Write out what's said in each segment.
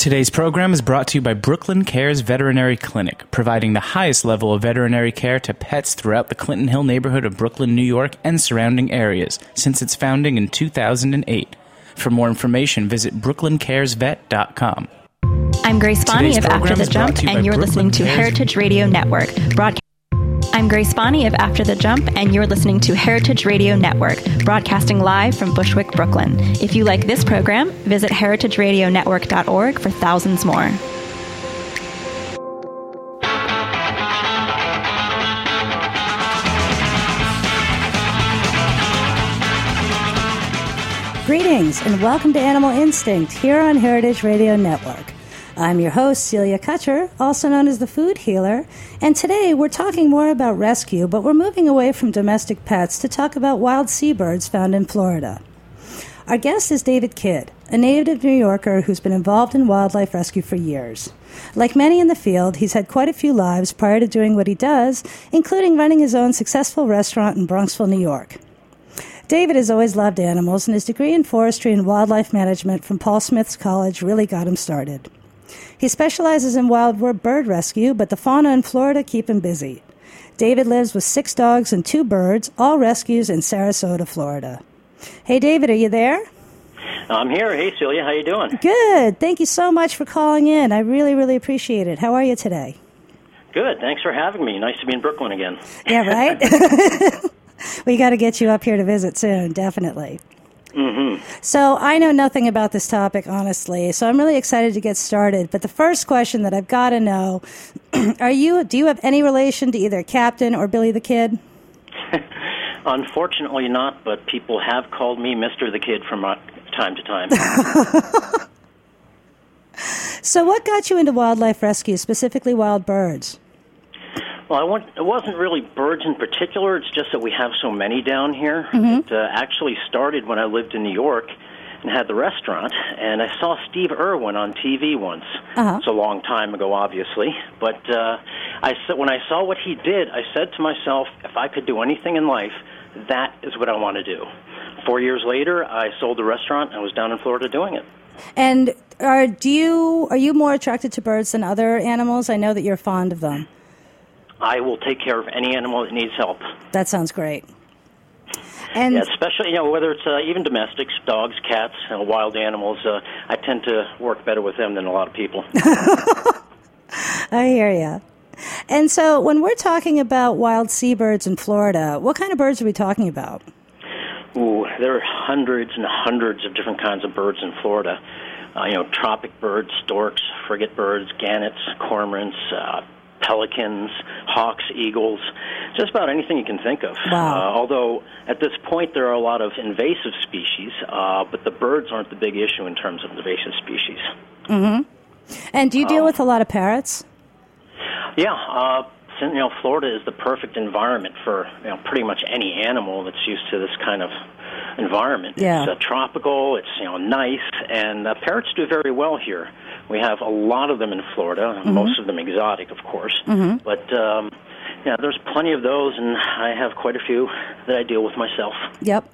Today's program is brought to you by Brooklyn Cares Veterinary Clinic, providing the highest level of veterinary care to pets throughout the Clinton Hill neighborhood of Brooklyn, New York, and surrounding areas since its founding in 2008. For more information, visit brooklyncaresvet.com. I'm Grace Bonney of After the Jump, and you're listening to Heritage Radio Network. I'm Grace Bonney of After the Jump, and you're listening to Heritage Radio Network, broadcasting live from Bushwick, Brooklyn. If you like this program, visit heritageradionetwork.org for thousands more. Greetings, and welcome to Animal Instinct here on Heritage Radio Network. I'm your host, Celia Kutcher, also known as the Food Healer, and today we're talking more about rescue, but we're moving away from domestic pets to talk about wild seabirds found in Florida. Our guest is David Kidd, a native New Yorker who's been involved in wildlife rescue for years. Like many in the field, he's had quite a few lives prior to doing what he does, including running his own successful restaurant in Bronxville, New York. David has always loved animals, and his degree in forestry and wildlife management from Paul Smith's College really got him started. He specializes in wild bird rescue, but the fauna in Florida keep him busy. David lives with 6 dogs and 2 birds, all rescues in Sarasota, Florida. Hey, David, are you there? I'm here. Hey, Celia, how you doing? Good. Thank you so much for calling in. I really, really appreciate it. How are you today? Good. Thanks for having me. Nice to be in Brooklyn again. Yeah, right? We got to get you up here to visit soon, definitely. Mm-hmm. So I know nothing about this topic, honestly, so I'm really excited to get started. But the first question that I've got to know, do you have any relation to either Captain or Billy the Kid? Unfortunately not, but people have called me Mr. the Kid from time to time. So what got you into wildlife rescue, specifically wild birds? Well, it wasn't really birds in particular. It's just that we have so many down here. Mm-hmm. It actually started when I lived in New York and had the restaurant, and I saw Steve Irwin on TV once. Uh-huh. It's a long time ago, obviously. But when I saw what he did, I said to myself, if I could do anything in life, that is what I want to do. 4 years later, I sold the restaurant and was down in Florida doing it. And are you more attracted to birds than other animals? I know that you're fond of them. I will take care of any animal that needs help. That sounds great. And yeah, especially, whether it's even domestics, dogs, cats, wild animals, I tend to work better with them than a lot of people. I hear you. And so when we're talking about wild seabirds in Florida, what kind of birds are we talking about? Ooh, there are hundreds and hundreds of different kinds of birds in Florida. Tropic birds, storks, frigate birds, gannets, cormorants, pelicans, hawks, eagles, just about anything you can think of. Wow. Although at this point there are a lot of invasive species, but the birds aren't the big issue in terms of invasive species. Mm-hmm. And do you deal with a lot of parrots? Yeah. Florida is the perfect environment for pretty much any animal that's used to this kind of environment. Yeah. It's tropical, it's nice, and parrots do very well here. We have a lot of them in Florida, mm-hmm. most of them exotic, of course. Mm-hmm. But, there's plenty of those, and I have quite a few that I deal with myself. Yep.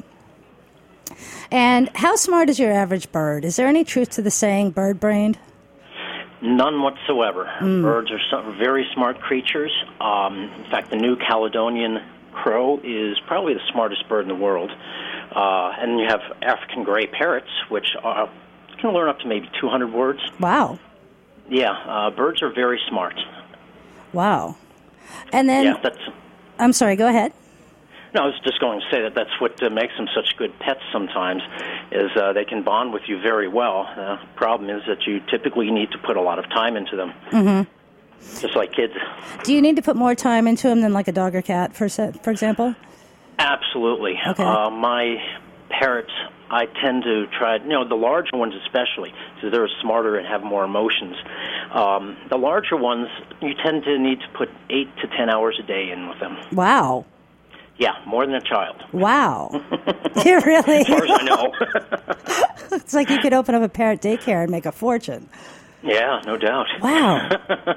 And how smart is your average bird? Is there any truth to the saying bird-brained? None whatsoever. Birds are very smart creatures. In fact, the New Caledonian crow is probably the smartest bird in the world. And you have African gray parrots, which can learn up to maybe 200 words. Wow. Yeah, birds are very smart. Wow. And then... Yeah, I'm sorry, go ahead. No, I was just going to say that's what makes them such good pets sometimes, is they can bond with you very well. The problem is that you typically need to put a lot of time into them, just like kids. Do you need to put more time into them than like a dog or cat, for example? Absolutely. Okay. My parrots, I tend to try, the larger ones especially, because they're smarter and have more emotions. The larger ones, you tend to need to put 8 to 10 hours a day in with them. Wow. Yeah, more than a child. Wow. You really? As far as I know. It's like you could open up a parrot daycare and make a fortune. Yeah, no doubt. Wow.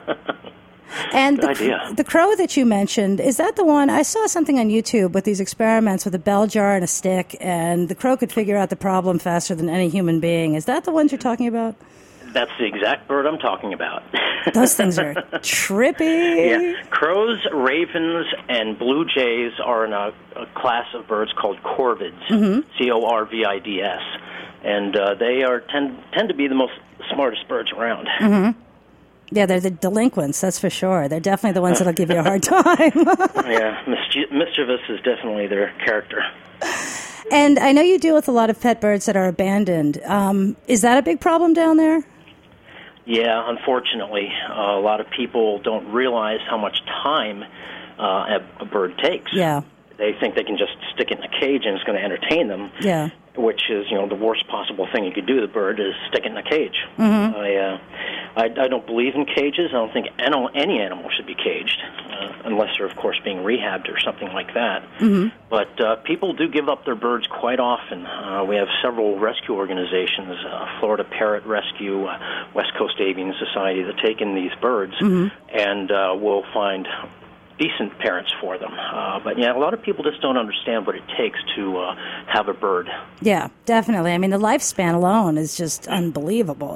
And Good idea. The crow that you mentioned, is that the one? I saw something on YouTube with these experiments with a bell jar and a stick, and the crow could figure out the problem faster than any human being. Is that the ones you're talking about? That's the exact bird I'm talking about. Those things are trippy. Yeah. Crows, ravens, and blue jays are in a class of birds called corvids, Corvids, and they tend to be the most smartest birds around. Mm-hmm. Yeah, they're the delinquents, that's for sure. They're definitely the ones that'll give you a hard time. Yeah, mischievous is definitely their character. And I know you deal with a lot of pet birds that are abandoned. Is that a big problem down there? Yeah, unfortunately. A lot of people don't realize how much time a bird takes. Yeah. They think they can just stick it in a cage and it's going to entertain them. Yeah. Which is, the worst possible thing you could do to the bird is stick it in a cage. Mm-hmm. I don't believe in cages. I don't think any animal should be caged, unless they're, of course, being rehabbed or something like that. Mm-hmm. But people do give up their birds quite often. We have several rescue organizations, Florida Parrot Rescue, West Coast Avian Society, that take in these birds and will find decent parents for them. But, yeah, a lot of people just don't understand what it takes to have a bird. Yeah, definitely. I mean, the lifespan alone is just unbelievable,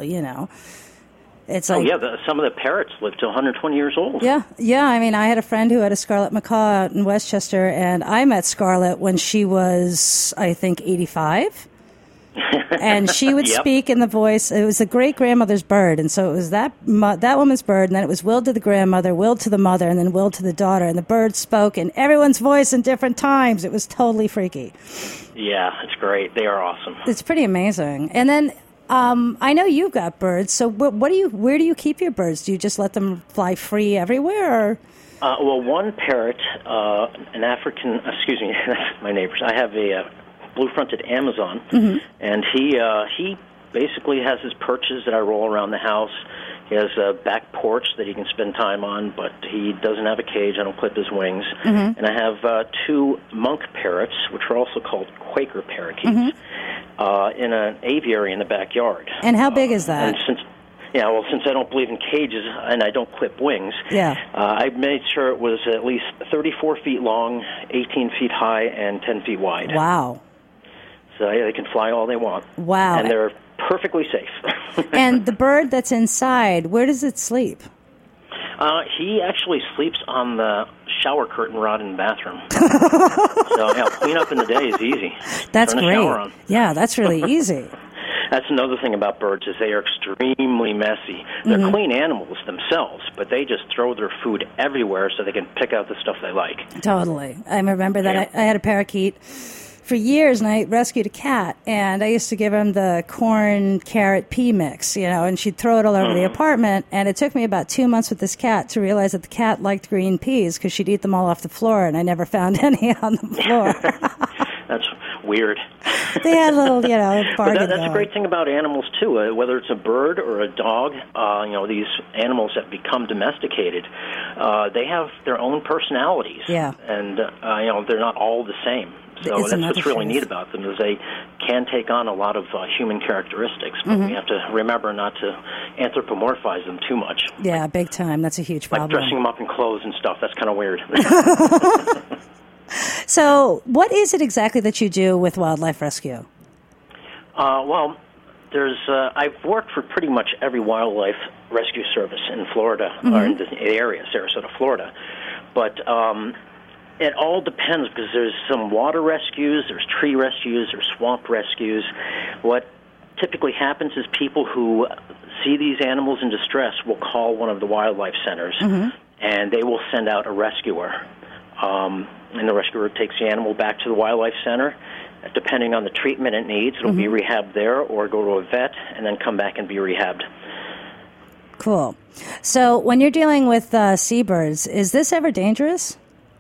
It's like, some of the parrots live to 120 years old. Yeah. I mean, I had a friend who had a scarlet macaw out in Westchester, and I met Scarlet when she was, I think, 85. And she would speak in the voice. It was the great-grandmother's bird, and so it was that woman's bird, and then it was willed to the grandmother, willed to the mother, and then willed to the daughter, and the bird spoke in everyone's voice in different times. It was totally freaky. Yeah, it's great. They are awesome. It's pretty amazing. And then I know you've got birds, so where do you keep your birds? Do you just let them fly free everywhere? Well, one parrot, an African, my neighbors, I have a blue-fronted Amazon, and he basically has his perches that I roll around the house. He has a back porch that he can spend time on, but he doesn't have a cage. I don't clip his wings. And I have two monk parrots, which are also called Quaker parakeets, in an aviary in the backyard. And how big is that? And since I don't believe in cages and I don't clip wings, I made sure it was at least 34 feet long, 18 feet high, and 10 feet wide. Wow. So they can fly all they want. Wow. And they're perfectly safe. And the bird that's inside, where does it sleep? He actually sleeps on the shower curtain rod in the bathroom. So clean up in the day is easy. That's Turn great. the shower on. Yeah, that's really easy. That's another thing about birds is they are extremely messy. They're clean animals themselves, but they just throw their food everywhere so they can pick out the stuff they like. Totally. I remember that I had a parakeet for years, and I rescued a cat, and I used to give him the corn, carrot, pea mix, and she'd throw it all over the apartment, and it took me about 2 months with this cat to realize that the cat liked green peas because she'd eat them all off the floor, and I never found any on the floor. That's weird. They had a little, bargain that's a great thing about animals, too. Whether it's a bird or a dog, these animals that become domesticated, they have their own personalities. Yeah. And, they're not all the same. So that's what's really neat about them is they can take on a lot of human characteristics, but we have to remember not to anthropomorphize them too much. Yeah, big time. That's a huge problem. Like dressing them up in clothes and stuff. That's kind of weird. So what is it exactly that you do with wildlife rescue? Well, I've worked for pretty much every wildlife rescue service in Florida, or in the area, Sarasota, Florida. But it all depends because there's some water rescues, there's tree rescues, there's swamp rescues. What typically happens is people who see these animals in distress will call one of the wildlife centers, and they will send out a rescuer. And the rescuer takes the animal back to the wildlife center. Depending on the treatment it needs, it'll be rehabbed there or go to a vet and then come back and be rehabbed. Cool. So when you're dealing with seabirds, is this ever dangerous?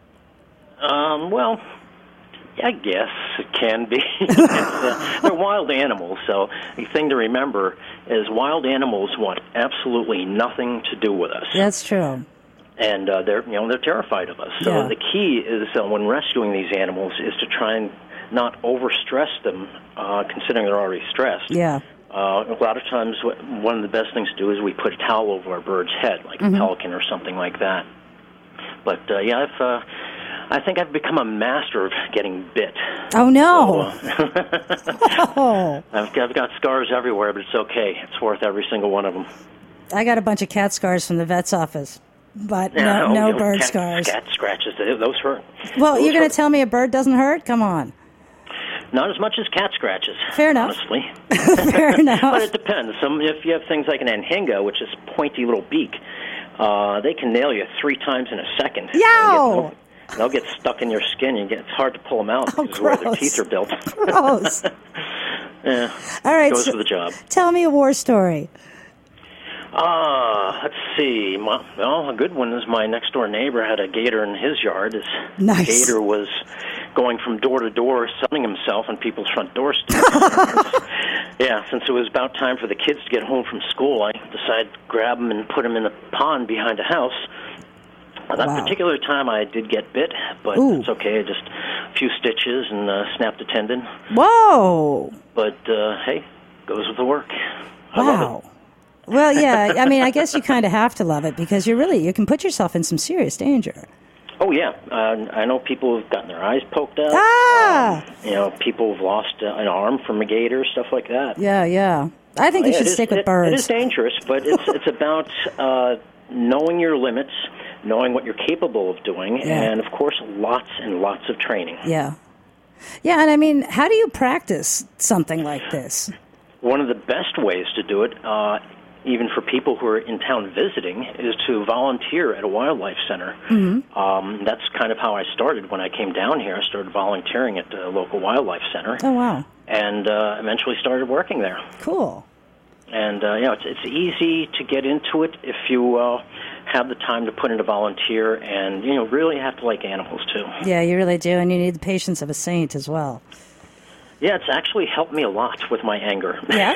Well, I guess it can be. They're wild animals, so the thing to remember is wild animals want absolutely nothing to do with us. That's true. And they're terrified of us. So the key is when rescuing these animals is to try and not overstress them, considering they're already stressed. Yeah. A lot of times, one of the best things to do is we put a towel over our bird's head, like a pelican or something like that. But I think I've become a master of getting bit. Oh, no. So, I've got scars everywhere, but it's okay. It's worth every single one of them. I got a bunch of cat scars from the vet's office, but no bird scars. Cat scratches, those hurt. Well, you're going to tell me a bird doesn't hurt? Come on. Not as much as cat scratches. Fair enough. Honestly. Fair enough. But it depends. If you have things like an anhinga, which is pointy little beak, they can nail you 3 times in a second. Yow! They'll get stuck in your skin. It's hard to pull them out because gross. where their teeth are built. Gross. Yeah. All right. Goes for the job. Tell me a war story. Let's see. Well, a good one is my next-door neighbor had a gator in his yard. His Nice. gator was going from door to door, sunning himself on people's front doorsteps. Yeah, since it was about time for the kids to get home from school, I decided to grab him and put him in the pond behind the house. That particular time I did get bit, but it's okay. Just a few stitches and snapped a tendon. Whoa! But, hey, goes with the work. I love it. Well, yeah, I mean, I guess you kind of have to love it because you can put yourself in some serious danger. Oh, yeah. I know people who've gotten their eyes poked out. People have lost an arm from a gator, stuff like that. Yeah. I think you should stick with birds. It is dangerous, but it's about knowing your limits, knowing what you're capable of doing, and, of course, lots and lots of training. Yeah. Yeah, and I mean, how do you practice something like this? One of the best ways to do it, even for people who are in town visiting, is to volunteer at a wildlife center. Mm-hmm. That's kind of how I started when I came down here. I started volunteering at the local wildlife center. Oh, wow. And eventually started working there. Cool. And, it's easy to get into it if you have the time to put in a volunteer, and, really have to like animals, too. Yeah, you really do, and you need the patience of a saint as well. Yeah, it's actually helped me a lot with my anger. Yeah.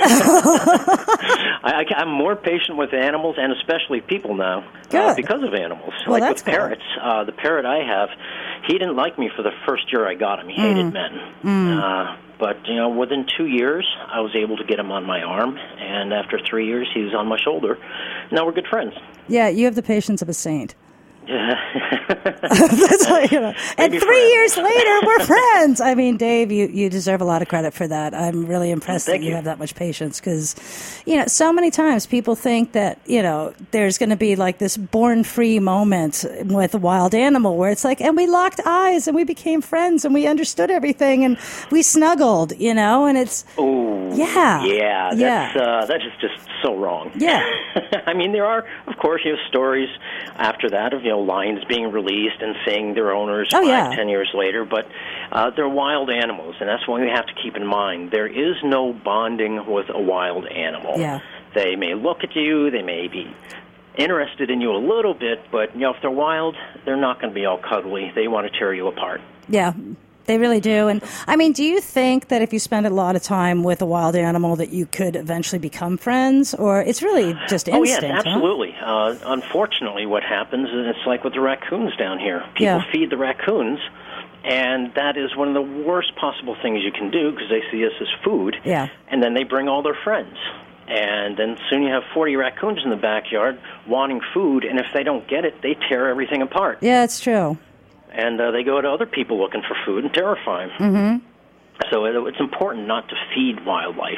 I'm more patient with animals and especially people now because of animals. Well, like that's with parrots. The parrot I have, he didn't like me for the first year I got him. He hated men. But, within 2 years, I was able to get him on my arm, and after 3 years, he was on my shoulder. Now we're good friends. Yeah, you have the patience of a saint. Yeah. That's what, And 3 years later, we're friends. I mean, Dave, you deserve a lot of credit for that. I'm really impressed that you have that much patience because, so many times people think that, there's going to be like this born-free moment with a wild animal where it's like, and we locked eyes and we became friends and we understood everything and we snuggled, and it's... Oh, yeah. That is just so wrong. Yeah. I mean, there are, of course, stories after that of, lions being released and seeing their owners 5-10 years later, but they're wild animals, and that's what we have to keep in mind. There is no bonding with a wild animal. Yeah. They may look at you, they may be interested in you a little bit, but, if they're wild, they're not going to be all cuddly. They want to tear you apart. Yeah. They really do. And, I mean, do you think that if you spend a lot of time with a wild animal that you could eventually become friends? Or it's really just instinct? Oh, yes, absolutely. Huh? Unfortunately, what happens is it's like with the raccoons down here. People feed the raccoons, and that is one of the worst possible things you can do because they see us as food. Yeah. And then they bring all their friends. And then soon you have 40 raccoons in the backyard wanting food, and if they don't get it, they tear everything apart. Yeah, it's true. And they go to other people looking for food and terrify them. Mm-hmm. So it's important not to feed wildlife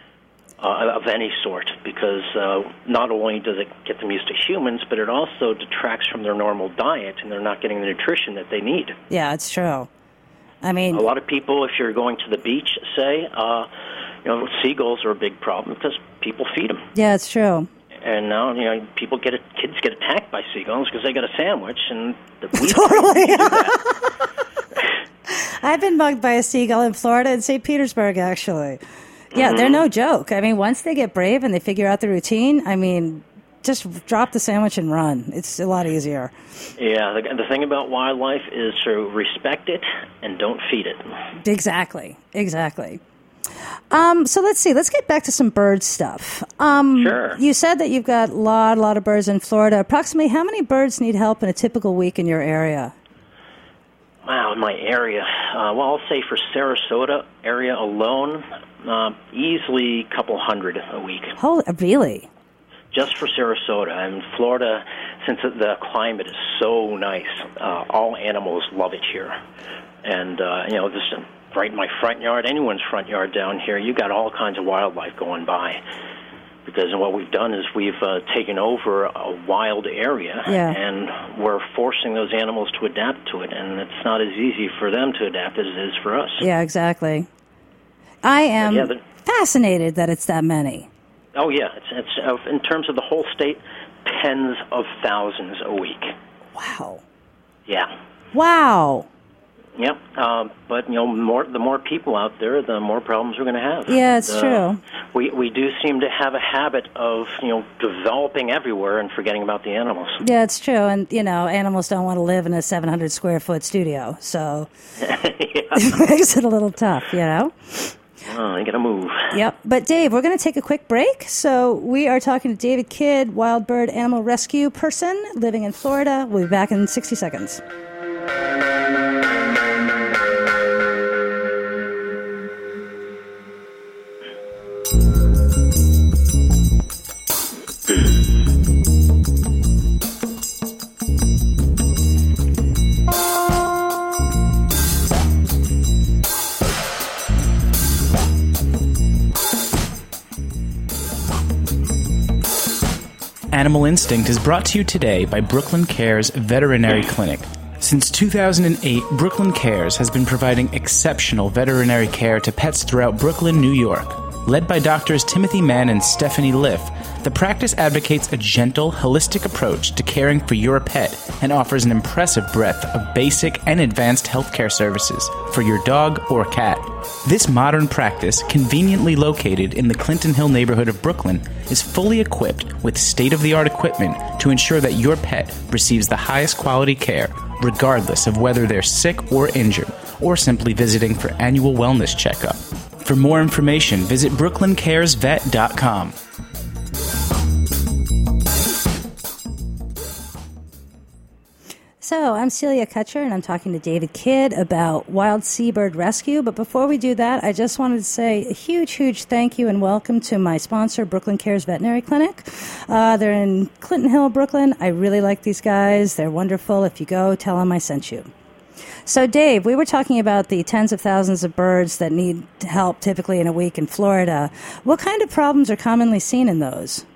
of any sort because not only does it get them used to humans, but it also detracts from their normal diet, and they're not getting the nutrition that they need. Yeah, it's true. I mean... A lot of people, if you're going to the beach, say, seagulls are a big problem because people feed them. Yeah, it's true. And now, kids get attacked by seagulls because they got a sandwich, and we totally. do that. I've been mugged by a seagull in Florida in St. Petersburg, actually. Yeah, they're no joke. I mean, once they get brave and they figure out the routine, I mean, just drop the sandwich and run. It's a lot easier. Yeah, the thing about wildlife is to respect it and don't feed it. Exactly. So let's see. Let's get back to some bird stuff. Sure. You said that you've got a lot of birds in Florida. Approximately how many birds need help in a typical week in your area? Wow, in my area. I'll say for Sarasota area alone, easily a couple hundred a week. Oh, really? Just for Sarasota. And Florida since the climate is so nice, all animals love it here. And, just right in my front yard, anyone's front yard down here, you got all kinds of wildlife going by. Because what we've done is we've taken over a wild area, and we're forcing those animals to adapt to it, and it's not as easy for them to adapt as it is for us. Yeah, exactly. I am fascinated that it's that many. Oh, yeah. It's in terms of the whole state, tens of thousands a week. Wow. Yeah. Wow. Yep, but the more people out there, the more problems we're going to have. Yeah, it's true. We do seem to have a habit of developing everywhere and forgetting about the animals. Yeah, it's true, and animals don't want to live in a 700 square foot studio, so it makes it a little tough, Oh, you got to move. Yep. But Dave, we're going to take a quick break. So we are talking to David Kidd, wild bird animal rescue person living in Florida. We'll be back in 60 seconds. Animal Instinct is brought to you today by Brooklyn Cares Veterinary Clinic. Since 2008, Brooklyn Cares has been providing exceptional veterinary care to pets throughout Brooklyn, New York. Led by doctors Timothy Mann and Stephanie Liff, the practice advocates a gentle, holistic approach to caring for your pet and offers an impressive breadth of basic and advanced healthcare services for your dog or cat. This modern practice, conveniently located in the Clinton Hill neighborhood of Brooklyn, is fully equipped with state-of-the-art equipment to ensure that your pet receives the highest quality care, regardless of whether they're sick or injured, or simply visiting for annual wellness checkup. For more information, visit brooklyncaresvet.com. So, I'm Celia Kutcher, and I'm talking to David Kidd about wild seabird rescue. But before we do that, I just wanted to say a huge, huge thank you and welcome to my sponsor, Brooklyn Cares Veterinary Clinic. They're in Clinton Hill, Brooklyn. I really like these guys. They're wonderful. If you go, tell them I sent you. So, Dave, we were talking about the tens of thousands of birds that need help typically in a week in Florida. What kind of problems are commonly seen in those?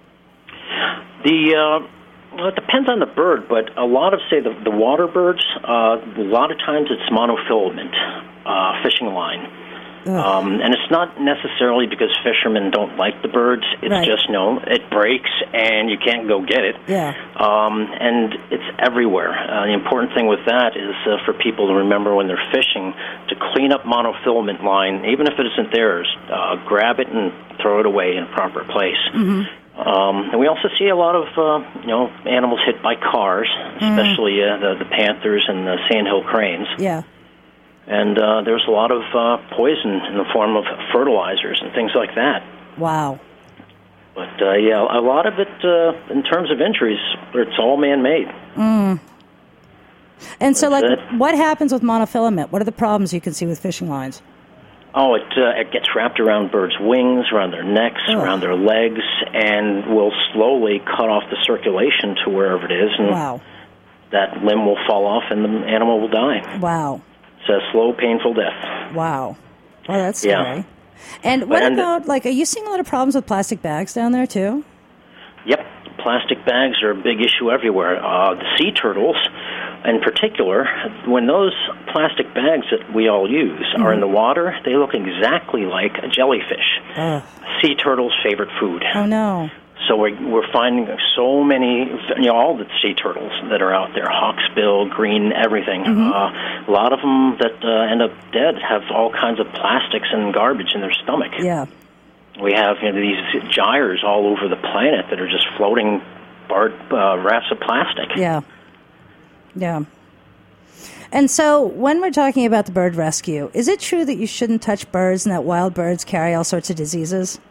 Well, it depends on the bird, but a lot of, say, the water birds, a lot of times it's monofilament fishing line. And it's not necessarily because fishermen don't like the birds. It's just, it breaks and you can't go get it. Yeah. And it's everywhere. The important thing with that is for people to remember when they're fishing to clean up monofilament line, even if it isn't theirs, grab it and throw it away in a proper place. Mm-hmm. And we also see a lot of, animals hit by cars, especially the panthers and the sandhill cranes. Yeah. And there's a lot of poison in the form of fertilizers and things like that. Wow. But, a lot of it, in terms of injuries, it's all man-made. Mm. And so, what happens with monofilament? What are the problems you can see with fishing lines? Oh, it gets wrapped around birds' wings, around their necks, around their legs, and will slowly cut off the circulation to wherever it is. And that limb will fall off and the animal will die. Wow. It's a slow, painful death. Wow. Well, that's scary. Yeah. And what about, are you seeing a lot of problems with plastic bags down there, too? Yep. Plastic bags are a big issue everywhere. The sea turtles, in particular, when those plastic bags that we all use are in the water, they look exactly like a jellyfish. Sea turtle's favorite food. Oh, no. So we're finding so many, all the sea turtles that are out there, hawksbill, green, everything. A lot of them that end up dead have all kinds of plastics and garbage in their stomach. Yeah. We have these gyres all over the planet that are just floating rafts of plastic. Yeah. Yeah. And so when we're talking about the bird rescue, is it true that you shouldn't touch birds and that wild birds carry all sorts of diseases?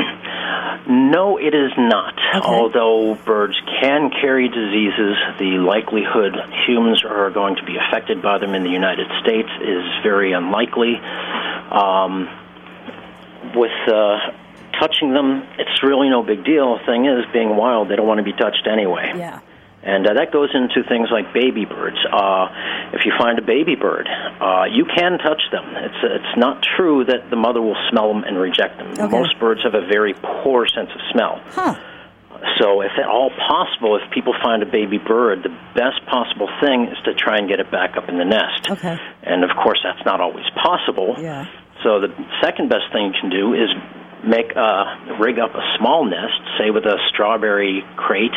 No, it is not. Okay. Although birds can carry diseases, the likelihood humans are going to be affected by them in the United States is very unlikely. With touching them, it's really no big deal. The thing is, being wild, they don't want to be touched anyway. Yeah. And that goes into things like baby birds. If you find a baby bird, you can touch them. It's not true that the mother will smell them and reject them. Okay. Most birds have a very poor sense of smell. Huh. So if at all possible, if people find a baby bird, the best possible thing is to try and get it back up in the nest. Okay. And, of course, that's not always possible. Yeah. So the second best thing you can do is rig up a small nest, say with a strawberry crate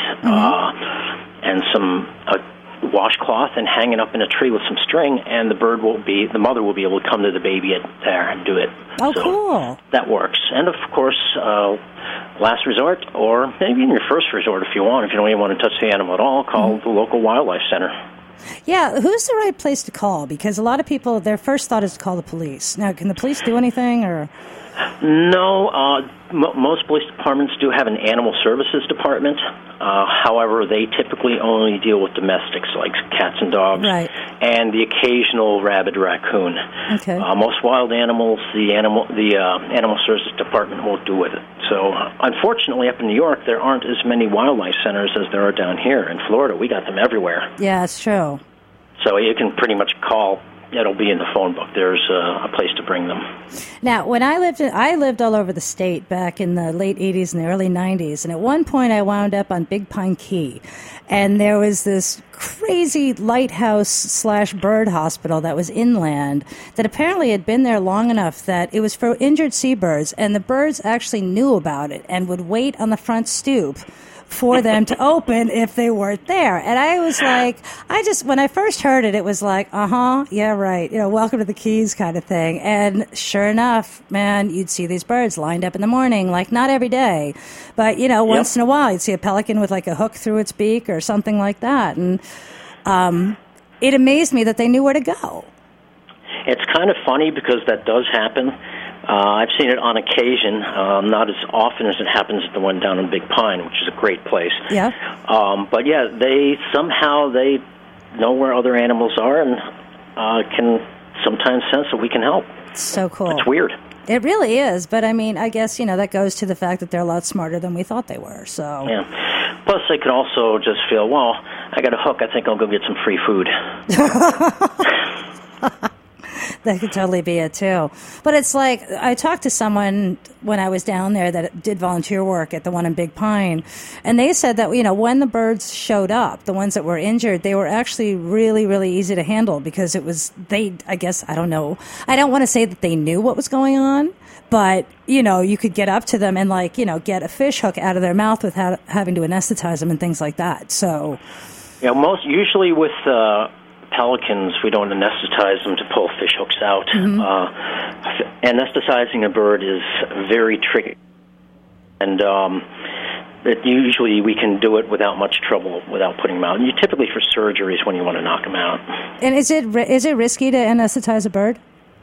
and some washcloth, and hang it up in a tree with some string, and the mother will be able to come to the baby there and do it. Oh, so cool. That works. And of course, last resort, or maybe in your first resort if you want, if you don't even want to touch the animal at all, call the local wildlife center. Yeah, who's the right place to call? Because a lot of people, their first thought is to call the police. Now, can the police do anything, or? No, most police departments do have an animal services department. However, they typically only deal with domestics like cats and dogs, right, and the occasional rabid raccoon. Okay. Most wild animals, the animal services department won't do with it. So, unfortunately, up in New York, there aren't as many wildlife centers as there are down here. In Florida, we got them everywhere. Yeah, it's true. So you can pretty much call. It'll be in the phone book. There's a place to bring them. Now, when I lived all over the state back in the late 80s and the early 90s, and at one point I wound up on Big Pine Key, and there was this crazy lighthouse/bird hospital that was inland that apparently had been there long enough that it was for injured seabirds, and the birds actually knew about it and would wait on the front stoop for them to open if they weren't there. And I was like, when I first heard it, it was like, yeah, right, welcome to the Keys kind of thing. And sure enough, man, you'd see these birds lined up in the morning, like not every day, but, once in a while, you'd see a pelican with like a hook through its beak or something like that. And it amazed me that they knew where to go. It's kind of funny because that does happen. I've seen it on occasion, not as often as it happens at the one down in Big Pine, which is a great place. Yeah. But yeah, they know where other animals are and can sometimes sense that we can help. So cool. It's weird. It really is, but I mean, I guess, that goes to the fact that they're a lot smarter than we thought they were, so. Yeah. Plus, they could also just feel, well, I got a hook, I think I'll go get some free food. That could totally be it, too. But it's like, I talked to someone when I was down there that did volunteer work at the one in Big Pine, and they said that, when the birds showed up, the ones that were injured, they were actually really, really easy to handle because I guess, I don't know. I don't want to say that they knew what was going on, but, you could get up to them and, get a fish hook out of their mouth without having to anesthetize them and things like that, so. Yeah, usually with pelicans, we don't anesthetize them to pull fish hooks out. Anesthetizing a bird is very tricky, and usually we can do it without much trouble, without putting them out. And typically for surgeries when you want to knock them out. And is it risky to anesthetize a bird?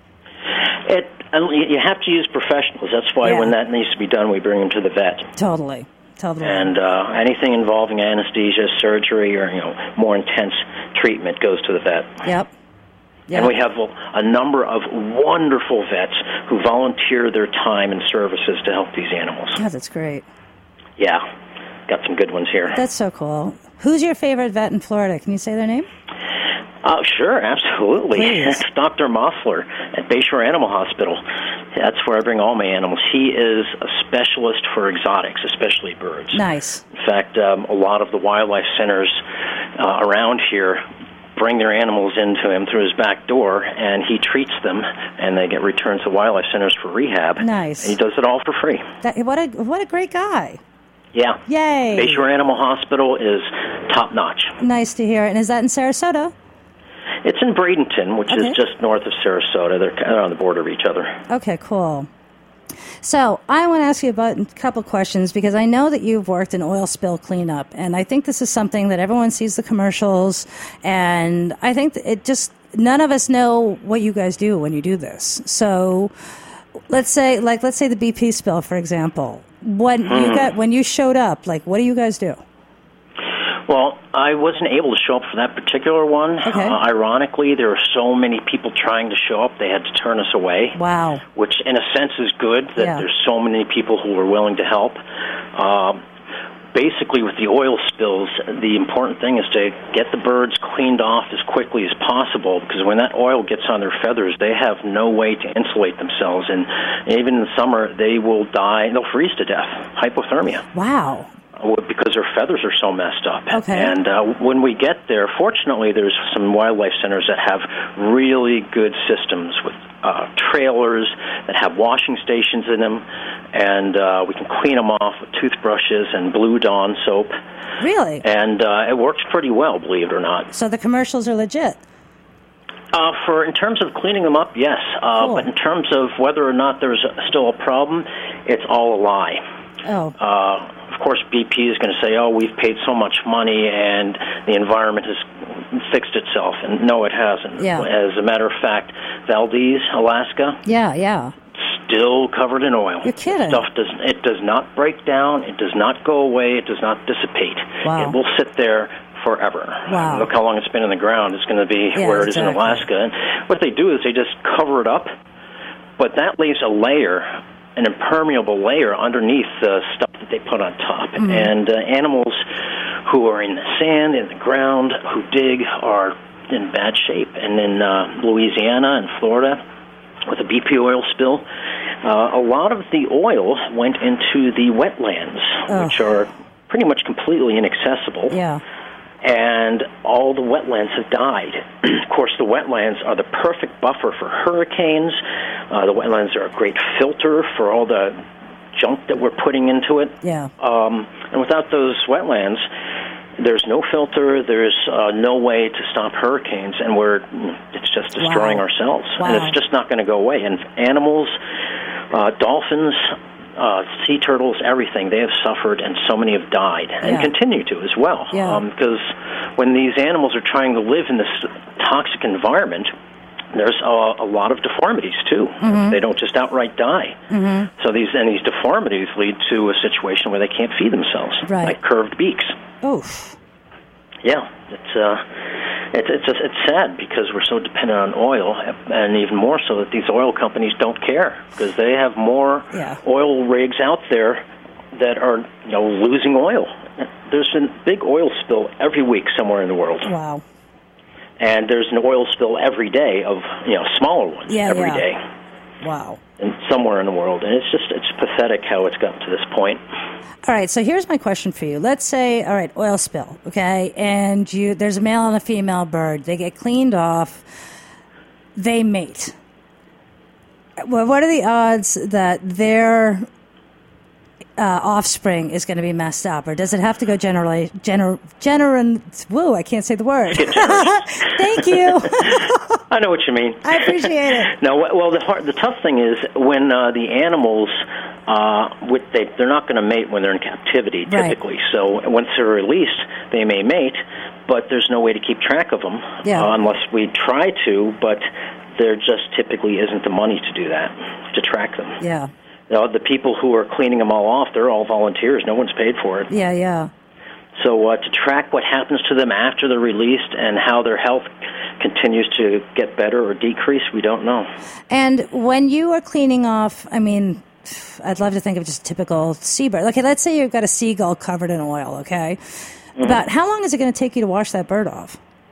You have to use professionals. That's why when that needs to be done, we bring them to the vet. Totally. And anything involving anesthesia, surgery, or more intense treatment goes to the vet. Yep. And we have a number of wonderful vets who volunteer their time and services to help these animals. God, that's great. Yeah, got some good ones here. That's so cool. Who's your favorite vet in Florida? Can you say their name? Sure, absolutely. Please. It's Dr. Mossler at Bayshore Animal Hospital. That's where I bring all my animals. He is a specialist for exotics, especially birds. Nice. In fact, a lot of the wildlife centers around here bring their animals into him through his back door, and he treats them, and they get returned to wildlife centers for rehab. Nice. And he does it all for free. What a great guy. Yeah. Yay. Bayshore Animal Hospital is top-notch. Nice to hear. And is that in Sarasota? It's in Bradenton, which is just north of Sarasota. They're kind of on the border of each other. Okay, cool. So I want to ask you about a couple questions because I know that you've worked in oil spill cleanup, and I think this is something that everyone sees the commercials, and I think none of us know what you guys do when you do this. So let's say the BP spill, for example. When you showed up, what do you guys do? Well, I wasn't able to show up for that particular one. Okay. Ironically, there were so many people trying to show up, they had to turn us away. Wow. Which, in a sense, is good that there's so many people who were willing to help. basically, with the oil spills, the important thing is to get the birds cleaned off as quickly as possible, because when that oil gets on their feathers, they have no way to insulate themselves, and even in the summer, they will die. They'll freeze to death, hypothermia. Wow. Because their feathers are so messed up. Okay. And when we get there, fortunately, there's some wildlife centers that have really good systems with trailers that have washing stations in them, and we can clean them off with toothbrushes and Blue Dawn soap. Really? And it works pretty well, believe it or not. So the commercials are legit? In terms of cleaning them up, yes. Cool. But in terms of whether or not there's still a problem, it's all a lie. Oh. Of course, BP is going to say, oh, we've paid so much money and the environment has fixed itself. And no, it hasn't. Yeah. As a matter of fact, Valdez, Alaska, Yeah. still covered in oil. You're kidding. Stuff does not break down. It does not go away. It does not dissipate. Wow. It will sit there forever. Wow. Look how long it's been in the ground. It's going to be where it is in Alaska. And what they do is they just cover it up, but that leaves a layer, an impermeable layer underneath the stuff that they put on top. Mm-hmm. And animals who are in the sand, in the ground, who dig, are in bad shape. And in Louisiana and Florida, with a BP oil spill, a lot of the oil went into the wetlands, which are pretty much completely inaccessible. Yeah. And all the wetlands have died. Of course, the wetlands are the perfect buffer for hurricanes. The wetlands are a great filter for all the junk that we're putting into it. Yeah. And without those wetlands, there's no filter, there's no way to stop hurricanes, and it's just destroying ourselves. Wow. And it's just not going to go away. And animals, dolphins, sea turtles, everything, they have suffered, and so many have died, and continue to as well. Yeah. Because when these animals are trying to live in this toxic environment, there's a lot of deformities, too. Mm-hmm. They don't just outright die. Mm-hmm. So these deformities lead to a situation where they can't feed themselves, like curved beaks. Oof. Yeah, it's sad because we're so dependent on oil, and even more so that these oil companies don't care, because they have more oil rigs out there that are losing oil. There's a big oil spill every week somewhere in the world. Wow. And there's an oil spill every day of smaller ones every day. Wow. And somewhere in the world, and it's pathetic how it's gotten to this point. All right, so here's my question for you. Let's say, all right, oil spill, okay, and there's a male and a female bird. They get cleaned off. They mate. Well, what are the odds that their offspring is going to be messed up, or does it have to go whoa, I can't say the word. Thank you. I know what you mean. I appreciate it. No, well, the tough thing is when the animals, they're not going to mate when they're in captivity, typically. Right. So once they're released, they may mate, but there's no way to keep track of them unless we try to, but there just typically isn't the money to do that, to track them. Yeah. The people who are cleaning them all off, they're all volunteers. No one's paid for it. Yeah. So to track what happens to them after they're released and how their health continues to get better or decrease, we don't know. And when you are cleaning off, I mean, I'd love to think of just a typical seabird. Okay, let's say you've got a seagull covered in oil, okay? Mm-hmm. About how long is it going to take you to wash that bird off?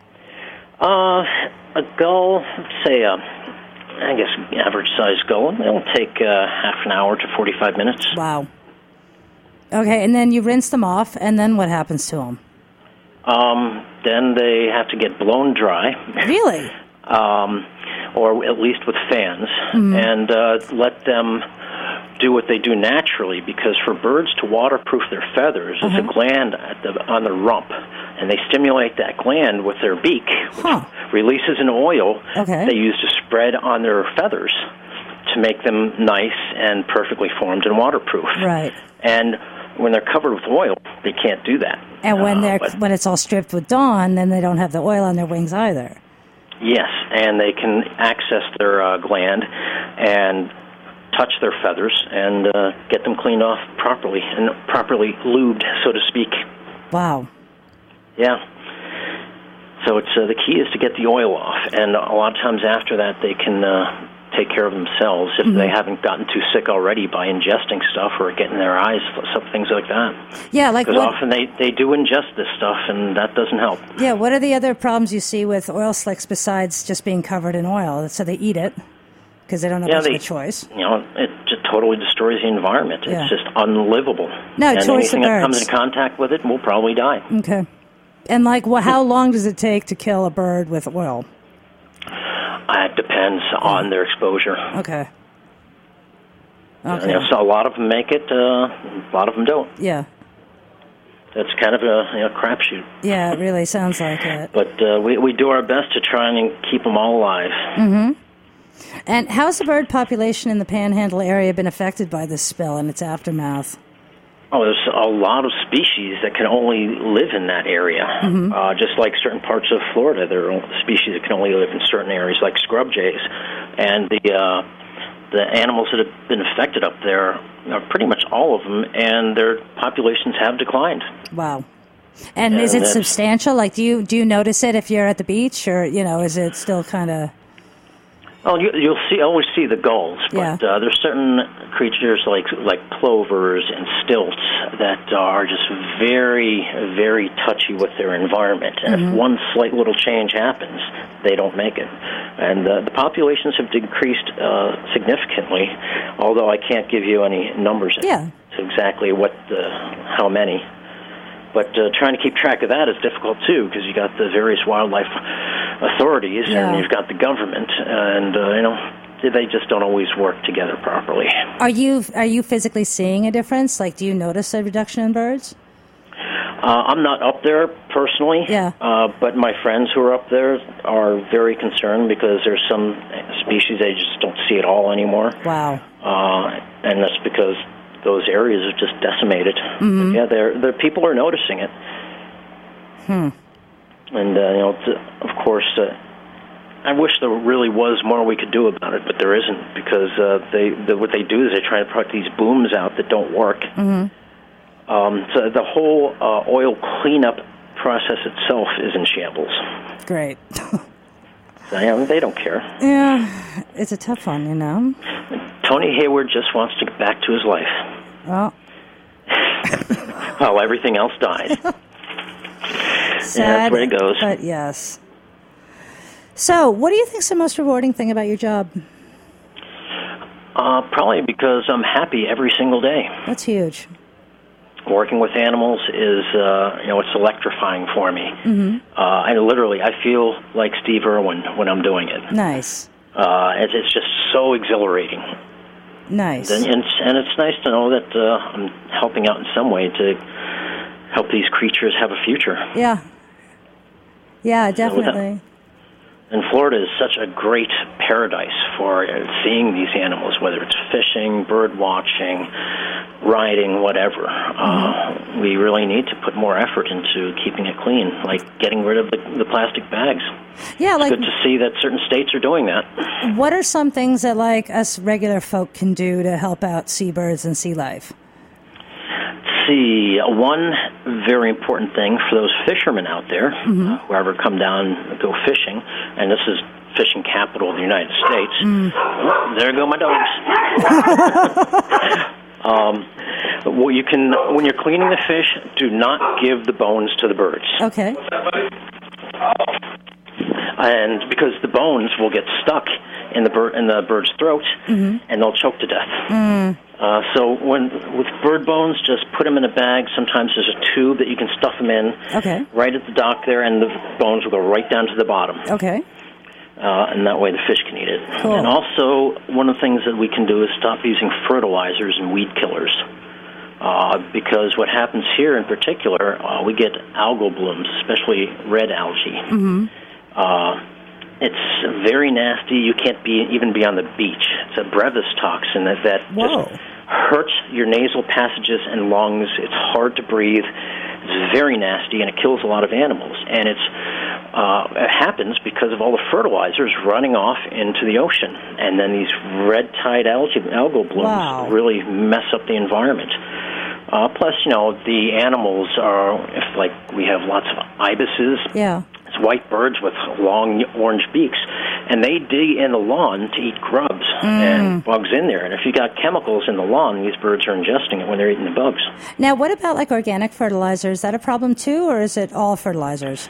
A gull, let's say I guess average-sized gull, it'll take half an hour to 45 minutes. Wow. Okay, and then you rinse them off, and then what happens to them? Then they have to get blown dry. Really? Or at least with fans, and let them do what they do naturally, because for birds to waterproof their feathers, there's a gland on the rump, and they stimulate that gland with their beak, which releases an oil they use to spread on their feathers to make them nice and perfectly formed and waterproof. Right. And when they're covered with oil, they can't do that. And when it's all stripped with dawn, then they don't have the oil on their wings either. Yes, and they can access their gland and touch their feathers and get them cleaned off properly and properly lubed, so to speak. Wow. Yeah. So it's the key is to get the oil off, and a lot of times after that they can take care of themselves if they haven't gotten too sick already by ingesting stuff or getting their eyes, some things like that. Yeah, like because often they do ingest this stuff, and that doesn't help. Yeah, what are the other problems you see with oil slicks besides just being covered in oil? So they eat it because they don't have much of a choice. It just totally destroys the environment. Yeah. It's just unlivable. No, and choice anything of that birds. comes in contact with it will probably die. Okay. And how long does it take to kill a bird with oil? It depends on their exposure. Okay. So a lot of them make it, a lot of them don't. Yeah. It's kind of a crapshoot. Yeah, it really sounds like it. But we do our best to try and keep them all alive. Mm-hmm. And how's the bird population in the Panhandle area been affected by this spill and its aftermath? Oh, there's a lot of species that can only live in that area. Just like certain parts of Florida, there are species that can only live in certain areas, like scrub jays. And the animals that have been affected up there are pretty much all of them, and their populations have declined. Wow. And is it substantial? Like, do you notice it if you're at the beach, or is it still kind of? Well, you'll always see the gulls, but there's certain creatures like plovers and stilts that are just very, very touchy with their environment. And if one slight little change happens, they don't make it. And the populations have decreased significantly, although I can't give you any numbers to exactly how many. But trying to keep track of that is difficult, too, because you got the various wildlife authorities and you've got the government, and, they just don't always work together properly. Are you physically seeing a difference? Like, do you notice a reduction in birds? I'm not up there personally, but my friends who are up there are very concerned because there's some species they just don't see at all anymore. Wow. And that's because those areas are just decimated. The people are noticing it. And of course, I wish there really was more we could do about it, but there isn't, because what they do is they try to put these booms out that don't work. So the whole oil cleanup process itself is in shambles. Great. So, they don't care. Yeah, it's a tough one, Tony Hayward just wants to get back to his life. Well. Well, everything else died. Sad, that's the way it goes. But yes. So, what do you think is the most rewarding thing about your job? Probably because I'm happy every single day. That's huge. Working with animals is, it's electrifying for me. I feel like Steve Irwin when I'm doing it. Nice. It's just so exhilarating. Nice. And it's nice to know that I'm helping out in some way to help these creatures have a future. Yeah. Yeah, definitely. And Florida is such a great paradise for seeing these animals, whether it's fishing, bird watching, riding, whatever. We really need to put more effort into keeping it clean, like getting rid of the plastic bags. Yeah, it's good to see that certain states are doing that. What are some things that, us regular folk can do to help out seabirds and sea life? One very important thing for those fishermen out there who ever come down and go fishing, and this is fishing capital of the United States. Oh, there go my dogs. When you're cleaning the fish, do not give the bones to the birds. Okay. And because the bones will get stuck in the bird's throat, and they'll choke to death. So with bird bones, just put them in a bag. Sometimes there's a tube that you can stuff them in. Okay. Right at the dock there, and the bones will go right down to the bottom. Okay. And that way the fish can eat it. Cool. And also, one of the things that we can do is stop using fertilizers and weed killers. Because what happens here in particular, we get algal blooms, especially red algae. It's very nasty. You can't even be on the beach. It's a brevis toxin that just hurts your nasal passages and lungs. It's hard to breathe. It's very nasty, and it kills a lot of animals. And it happens because of all the fertilizers running off into the ocean. And then these red-tide algal blooms really mess up the environment. Plus, the animals are, we have lots of ibises. Yeah. It's white birds with long orange beaks, and they dig in the lawn to eat grubs. and bugs in there. And if you got chemicals in the lawn, these birds are ingesting it when they're eating the bugs. Now, what about like organic fertilizer? Is that a problem too, or is it all fertilizers?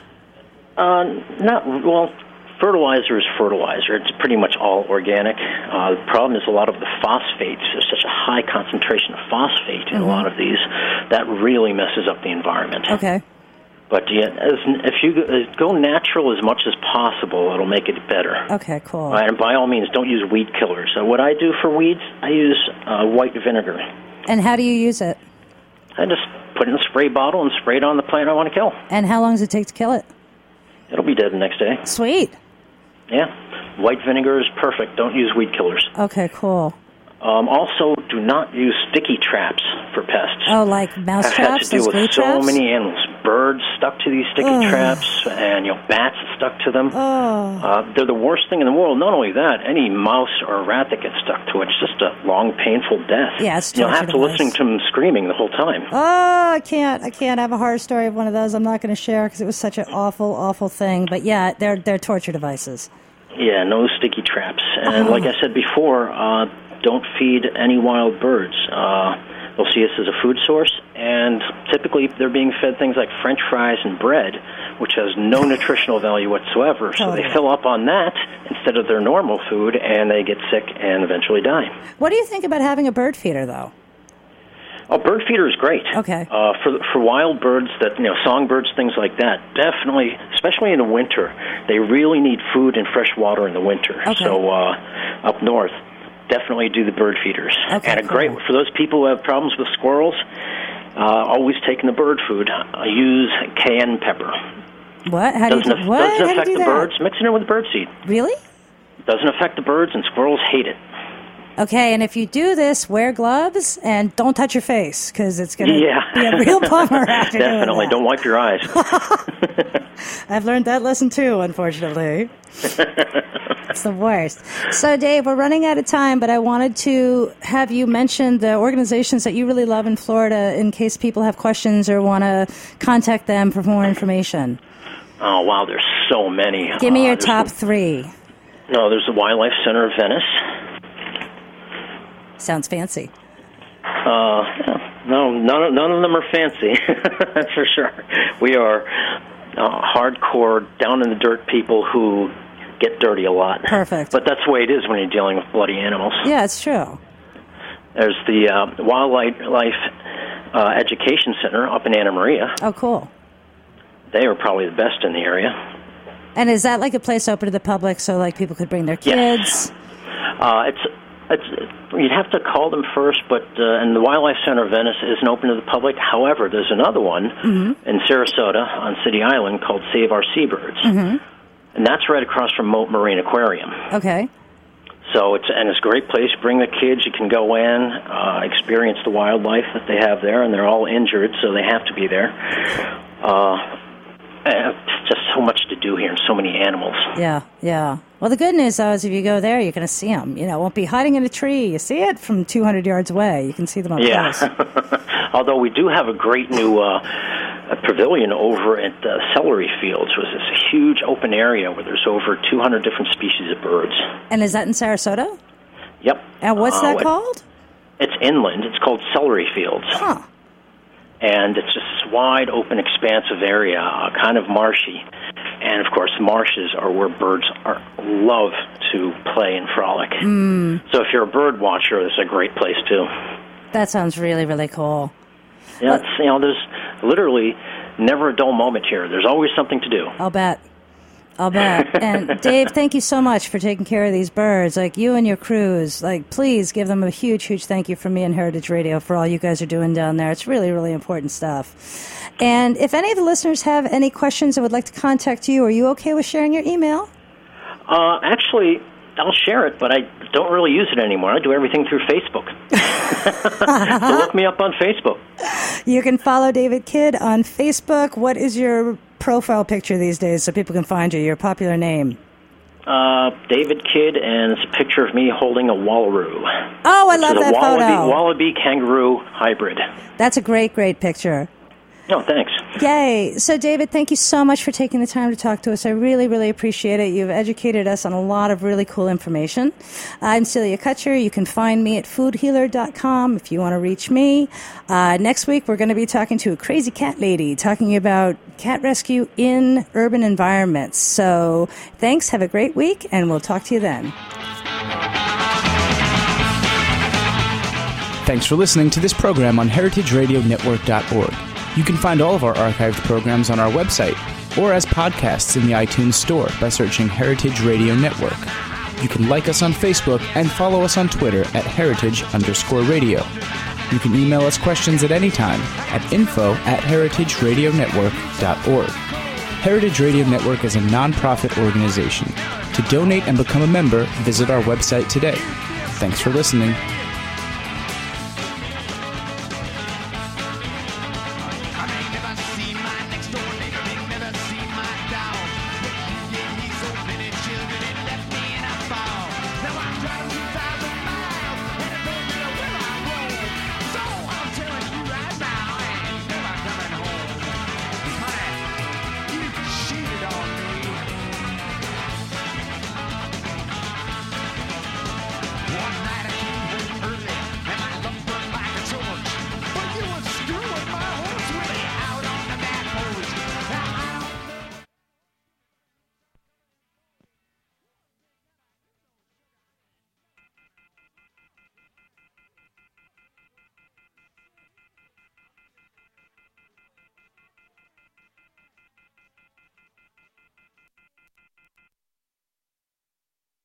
Fertilizer is fertilizer. It's pretty much all organic. The problem is a lot of the phosphates. There's such a high concentration of phosphate in a lot of these that really messes up the environment. Okay. But if you go natural as much as possible, it'll make it better. Okay, cool. And by all means, don't use weed killers. So what I do for weeds, I use white vinegar. And how do you use it? I just put it in a spray bottle and spray it on the plant I want to kill. And how long does it take to kill it? It'll be dead the next day. Sweet. Yeah. White vinegar is perfect. Don't use weed killers. Okay, cool. Also, do not use sticky traps for pests. Oh, like mouse traps? I've had to deal with so traps? many animals. Birds stuck to these sticky traps, and bats stuck to them. They're the worst thing in the world. Not only that, any mouse or rat that gets stuck to it, it's just a long, painful death. Yeah, it's You'll have to listen to them screaming the whole time. Oh, I can't. I have a horror story of one of those. I'm not going to share because it was such an awful, awful thing. But yeah, they're torture devices. Yeah, no sticky traps. And like I said before, don't feed any wild birds. They'll see us as a food source, and typically they're being fed things like French fries and bread, which has no nutritional value whatsoever. So they fill up on that instead of their normal food, and they get sick and eventually die. What do you think about having a bird feeder, though? A bird feeder is great. Okay. For wild birds, songbirds, things like that, definitely, especially in the winter, they really need food and fresh water in the winter. Okay. So up north, definitely do the bird feeders. Okay, and great for those people who have problems with squirrels. Always taking the bird food. Use cayenne pepper. What? How do you do what? Doesn't How affect do you do the that? birds. Mix it in with bird seed. Really? Doesn't affect the birds, and squirrels hate it. Okay, and if you do this, wear gloves and don't touch your face because it's going to be a real bummer after doing Definitely. that. Don't wipe your eyes. I've learned that lesson too, unfortunately. It's the worst. So, Dave, we're running out of time, but I wanted to have you mention the organizations that you really love in Florida in case people have questions or want to contact them for more information. Oh, wow, there's so many. Give me your top three. No, there's the Wildlife Center of Venice. Sounds fancy. No, none of them are fancy. That's for sure. We are hardcore, down-in-the-dirt people who get dirty a lot. Perfect. But that's the way it is when you're dealing with bloody animals. Yeah, it's true. There's the Wildlife Education Center up in Anna Maria. Oh, cool. They are probably the best in the area. And is that like a place open to the public so like people could bring their kids? Yes. You'd have to call them first, but and the Wildlife Center of Venice isn't open to the public. However, there's another one in Sarasota on City Island called Save Our Seabirds, and that's right across from Moat Marine Aquarium. Okay. So it's a great place. Bring the kids. You can go in, experience the wildlife that they have there, and they're all injured, so they have to be there. It's just so much to do here and so many animals. Yeah. Well, the good news, though, is if you go there, you're going to see them. It won't be hiding in a tree. You see it from 200 yards away. You can see them up close. Although we do have a great new pavilion over at Celery Fields, which is a huge open area where there's over 200 different species of birds. And is that in Sarasota? Yep. And what's that called? It's inland. It's called Celery Fields. Huh. And it's just this wide, open, expansive area, kind of marshy. And, of course, marshes are where birds love to play and frolic. So if you're a bird watcher, this is a great place, too. That sounds really, really cool. Yeah, there's literally never a dull moment here. There's always something to do. I'll bet. And Dave, thank you so much for taking care of these birds. Like you and your crews, please give them a huge, huge thank you from me and Heritage Radio for all you guys are doing down there. It's really, really important stuff. And if any of the listeners have any questions and would like to contact you, are you okay with sharing your email? Actually, I'll share it, but I don't really use it anymore. I do everything through Facebook. So look me up on Facebook. You can follow David Kidd on Facebook. What is your profile picture these days so people can find you, your popular name? David Kidd, and it's a picture of me holding a wallaroo. Oh, I love that photo. Wallaby kangaroo hybrid. That's a great, great picture. No, thanks. Yay. So, David, thank you so much for taking the time to talk to us. I really, really appreciate it. You've educated us on a lot of really cool information. I'm Celia Kutcher. You can find me at foodhealer.com if you want to reach me. Next week, we're going to be talking to a crazy cat lady, talking about cat rescue in urban environments. So, thanks. Have a great week, and we'll talk to you then. Thanks for listening to this program on heritageradionetwork.org. You can find all of our archived programs on our website or as podcasts in the iTunes Store by searching Heritage Radio Network. You can like us on Facebook and follow us on Twitter at @heritage_radio. You can email us questions at any time at info@heritageradionetwork.org. Heritage Radio Network is a nonprofit organization. To donate and become a member, visit our website today. Thanks for listening.